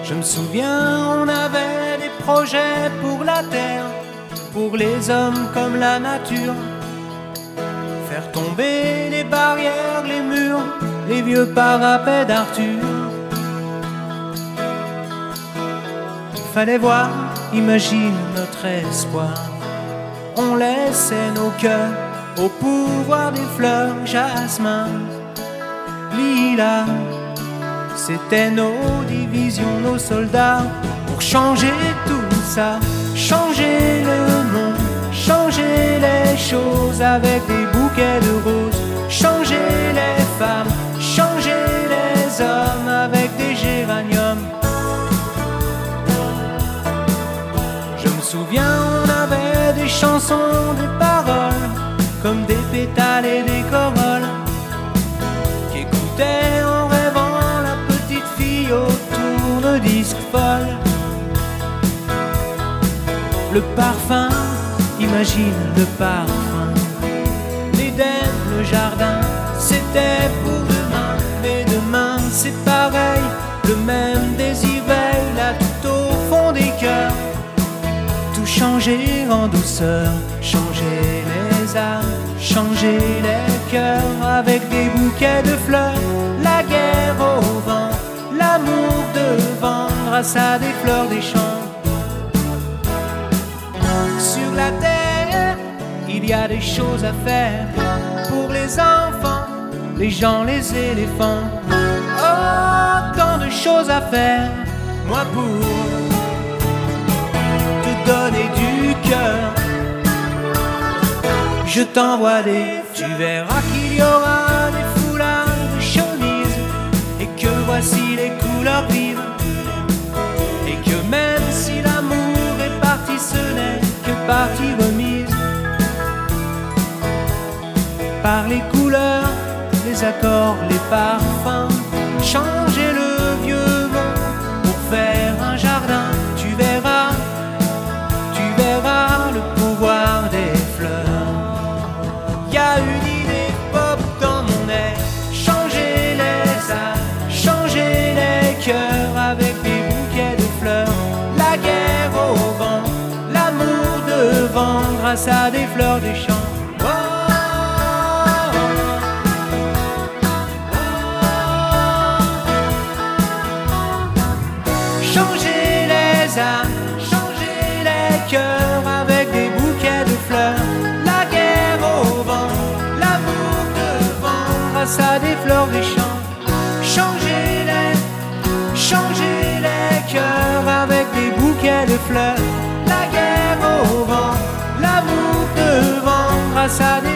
Je me souviens, on avait des projets pour la terre, pour les hommes comme la nature. Faire tomber les barrières, les murs, les vieux parapets d'Arthur. Fallait voir, imagine notre espoir. On laissait nos cœurs au pouvoir des fleurs, jasmin, lilas. C'était nos divisions, nos soldats, pour changer tout ça, changer le monde, changer les choses avec des bouquets de roses, changer les femmes, changer les hommes avec des géraniums. Je me souviens, on avait des chansons, des paroles, comme des pétales et des corolles, qui écoutaient en rêvant la petite fille au tourne-disque folle. Le parfum, imagine le parfum, l'Éden, le jardin, c'était pour demain. Mais demain c'est pareil, le même désir veille là tout au fond des cœurs. Tout changer en douceur, changer les âmes, changer les cœurs avec des bouquets de fleurs. La guerre au vent, l'amour devant, grâce à des fleurs des champs. Sur la terre, il y a des choses à faire pour les enfants, les gens, les éléphants. Oh, tant de choses à faire, moi pour te donner du cœur. Je t'envoie des, tu verras qu'il y aura des foulards, des chemises, et que voici les couleurs vives, et que même si l'amour est parti, ce n'est que partie remise. Par les couleurs, les accords, les parfums, changer le vieux monde pour faire un jardin. Tu verras le pouvoir des fleurs. Y a une idée pop dans mon air, changer les âmes, changer les cœurs avec des bouquets de fleurs. La guerre au vent, l'amour devant, grâce à des fleurs des champs. Changer les âmes, changer les cœurs avec des bouquets de fleurs. La guerre au vent, l'amour devant, grâce à des fleurs des champs. Changer les cœurs avec des bouquets de fleurs. La guerre au vent, l'amour devant, grâce à des